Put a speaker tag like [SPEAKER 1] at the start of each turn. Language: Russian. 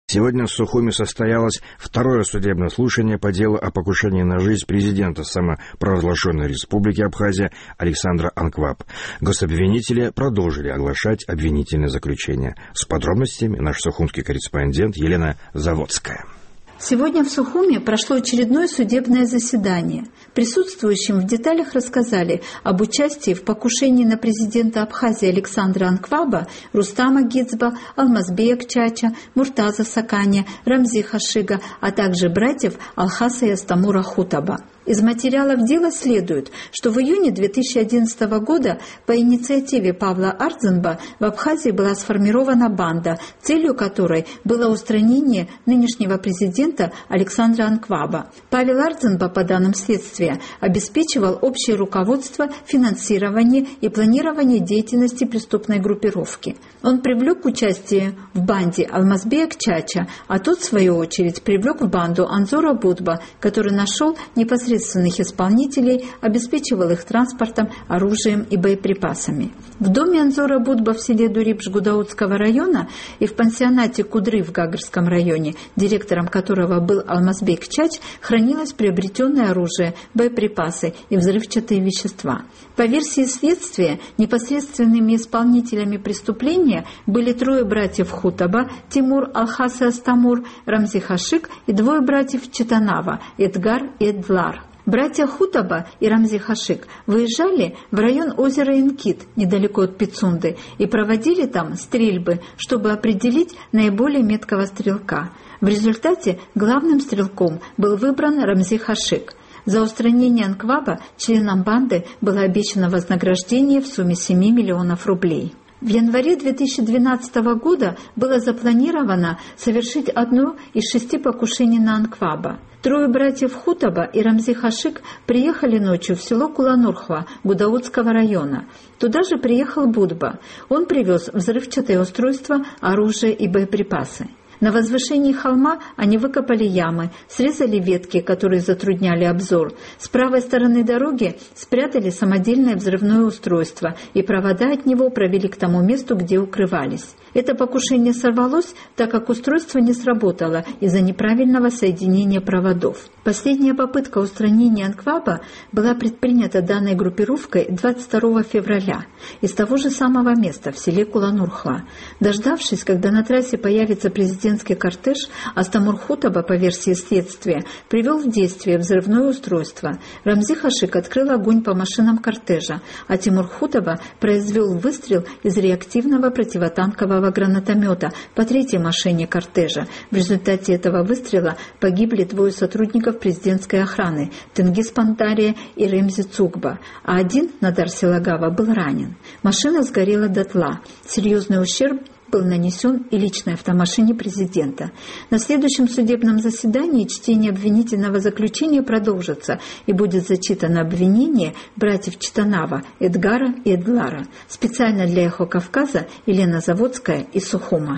[SPEAKER 1] Сегодня в Сухуми состоялось второе судебное слушание по делу о покушении на жизнь президента самопровозглашенной Республики Абхазия Александра Анкваб. Гособвинители продолжили оглашать обвинительное заключение. С подробностями наш сухумский корреспондент Елена Заводская.
[SPEAKER 2] Сегодня в Сухуми прошло очередное судебное заседание. Присутствующим в деталях рассказали об участии в покушении на президента Абхазии Александра Анкваба, Рустама Гицба, Алмазбек Чача, Муртаза Саканя, Рамзи Хашига, а также братьев Алхаса и Астамура Хутаба. Из материалов дела следует, что в июне 2011 года по инициативе Павла Ардзенба в Абхазии была сформирована банда, целью которой было устранение нынешнего президента Александра Анкваба. Павел Ардзенба, по данным следствия, обеспечивал общее руководство, финансирование и планирование деятельности преступной группировки. Он привлек к участию в банде Алмазбек Чача, а тот, в свою очередь, привлек в банду Анзора Будба, который нашел непосредственных исполнителей, обеспечивал их транспортом, оружием и боеприпасами. В доме Анзора Будба в селе Дурипш Гудаутского района и в пансионате Кудры в Гагарском районе, директором которого был Алмазбек Чач, хранилось приобретенное оружие, боеприпасы и взрывчатые вещества. По версии следствия, непосредственными исполнителями преступления были трое братьев Хутаба, Тимур, Алхас и Астамур, Рамзи Хашик и двое братьев Читанава, Эдгар и Эдлар. Братья Хутаба и Рамзи Хашик выезжали в район озера Инкит, недалеко от Пицунды, и проводили там стрельбы, чтобы определить наиболее меткого стрелка. В результате главным стрелком был выбран Рамзи Хашик. За устранение Анкваба членам банды было обещано вознаграждение в сумме 7 миллионов рублей. В январе 2012 года было запланировано совершить одно из 6 покушений на Анкваба. Трое братьев Хутаба и Рамзи Хашик приехали ночью в село Куланурхва Гудаутского района. Туда же приехал Будба. Он привез взрывчатое устройство, оружие и боеприпасы. На возвышении холма они выкопали ямы, срезали ветки, которые затрудняли обзор. С правой стороны дороги спрятали самодельное взрывное устройство, и провода от него провели к тому месту, где укрывались. Это покушение сорвалось, так как устройство не сработало из-за неправильного соединения проводов. Последняя попытка устранения Анкваба была предпринята данной группировкой 22 февраля из того же самого места в селе Куланурхва. Дождавшись, когда на трассе появится президентский кортеж, Астамур Хутаба, по версии следствия, привел в действие взрывное устройство. Рамзи Хашик открыл огонь по машинам кортежа, а Тимур Хутаба произвел выстрел из реактивного противотанкового гранатомета по третьей машине кортежа. В результате этого выстрела погибли двое сотрудников президентской охраны – Тенгиз Пантария и Ремзи Цугба, а один, Надар Силагава, был ранен. Машина сгорела дотла. Серьезный ущерб был нанесен и личной автомашине президента. На следующем судебном заседании чтение обвинительного заключения продолжится и будет зачитано обвинение братьев Читанава, Эдгара и Эдлара. Специально для «Эхо Кавказа» Елена Заводская из Сухума.